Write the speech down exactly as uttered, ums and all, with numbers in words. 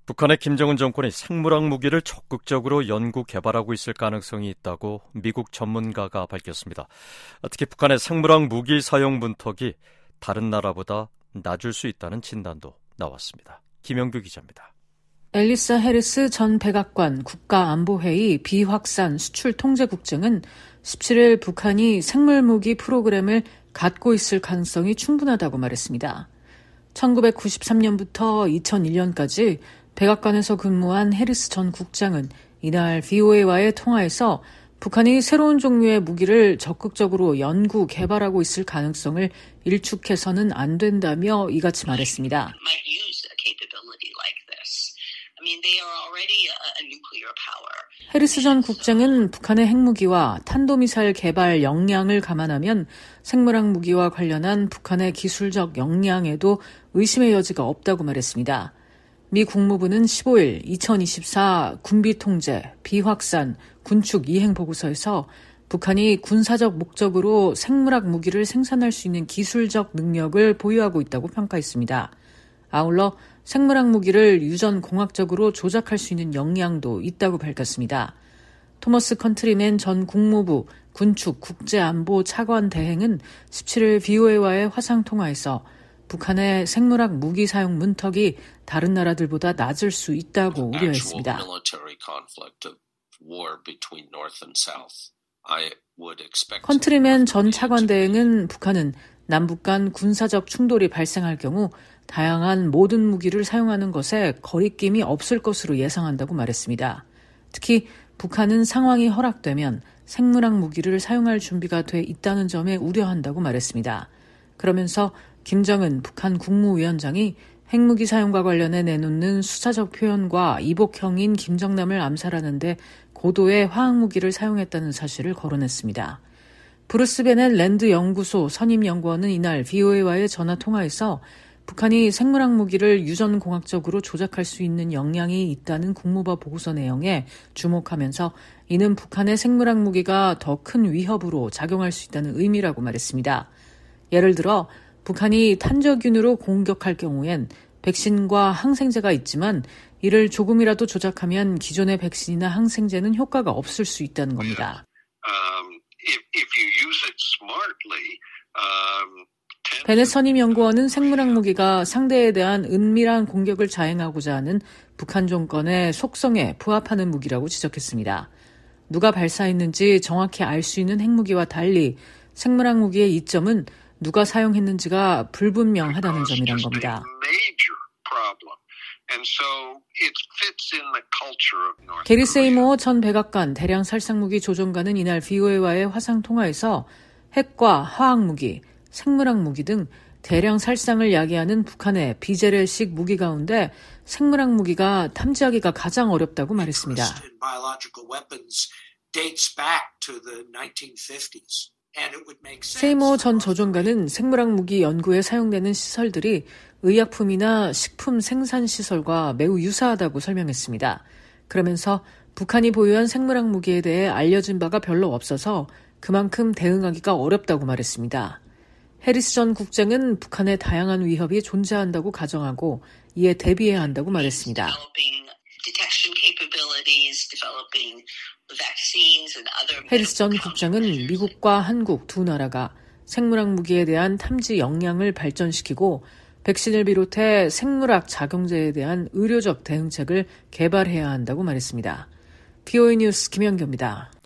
북한의 김정은 정권이 생물학 무기를 적극적으로 연구 개발하고 있을 가능성이 있다고 미국 전문가가 밝혔습니다. 특히 북한의 생물학 무기 사용 문턱이 다른 나라보다 낮을 수 있다는 진단도 나왔습니다. 김영규 기자입니다. 앨리사 해리스 전 백악관 국가안보회의 비확산 수출 통제국장은 십칠일 북한이 생물무기 프로그램을 갖고 있을 가능성이 충분하다고 말했습니다. 천구백구십삼년부터 이천일년까지 백악관에서 근무한 해리스 전 국장은 이날 브이오에이와의 통화에서 북한이 새로운 종류의 무기를 적극적으로 연구, 개발하고 있을 가능성을 일축해서는 안 된다며 이같이 말했습니다. 해리스 전 국장은 북한의 핵무기와 탄도미사일 개발 역량을 감안하면 생물학 무기와 관련한 북한의 기술적 역량에도 의심의 여지가 없다고 말했습니다. 미 국무부는 십오일 이천이십사 군비통제, 비확산, 군축 이행 보고서에서 북한이 군사적 목적으로 생물학 무기를 생산할 수 있는 기술적 능력을 보유하고 있다고 평가했습니다. 아울러 생물학 무기를 유전공학적으로 조작할 수 있는 역량도 있다고 밝혔습니다. 토머스 컨트리맨 전 국무부 군축 국제안보 차관 대행은 십칠일 브이오에이와의 화상통화에서 북한의 생물학 무기 사용 문턱이 다른 나라들보다 낮을 수 있다고 우려했습니다. 컨트리맨 전 차관 대행은 북한은 남북 간 군사적 충돌이 발생할 경우 다양한 모든 무기를 사용하는 것에 거리낌이 없을 것으로 예상한다고 말했습니다. 특히 북한은 상황이 허락되면 생물학 무기를 사용할 준비가 돼 있다는 점에 우려한다고 말했습니다. 그러면서 김정은 북한 국무위원장이 핵무기 사용과 관련해 내놓는 수사적 표현과 이복형인 김정남을 암살하는데 고도의 화학무기를 사용했다는 사실을 거론했습니다. 브루스 베넷 랜드 연구소 선임연구원은 이날 브이오에이와의 전화통화에서 북한이 생물학 무기를 유전공학적으로 조작할 수 있는 역량이 있다는 국무부 보고서 내용에 주목하면서 이는 북한의 생물학 무기가 더 큰 위협으로 작용할 수 있다는 의미라고 말했습니다. 예를 들어 북한이 탄저균으로 공격할 경우엔 백신과 항생제가 있지만 이를 조금이라도 조작하면 기존의 백신이나 항생제는 효과가 없을 수 있다는 겁니다. Um, if, if you use it smartly, um... 베넷 선임연구원은 생물학 무기가 상대에 대한 은밀한 공격을 자행하고자 하는 북한 정권의 속성에 부합하는 무기라고 지적했습니다. 누가 발사했는지 정확히 알 수 있는 핵무기와 달리 생물학 무기의 이점은 누가 사용했는지가 불분명하다는 점이란 겁니다. 게리 세이모어 전 백악관 대량 살상무기 조종관은 이날 브이오에이와의 화상통화에서 핵과 화학무기, 생물학 무기 등 대량 살상을 야기하는 북한의 비제레식 무기 가운데 생물학 무기가 탐지하기가 가장 어렵다고 말했습니다. 세이모 전 조종관은 생물학 무기 연구에 사용되는 시설들이 의약품이나 식품 생산 시설과 매우 유사하다고 설명했습니다. 그러면서 북한이 보유한 생물학 무기에 대해 알려진 바가 별로 없어서 그만큼 대응하기가 어렵다고 말했습니다. 해리스 전 국장은 북한의 다양한 위협이 존재한다고 가정하고 이에 대비해야 한다고 말했습니다. 해리스 전 국장은 미국과 한국 두 나라가 생물학 무기에 대한 탐지 역량을 발전시키고 백신을 비롯해 생물학 작용제에 대한 의료적 대응책을 개발해야 한다고 말했습니다. 브이오에이 뉴스 김연규입니다.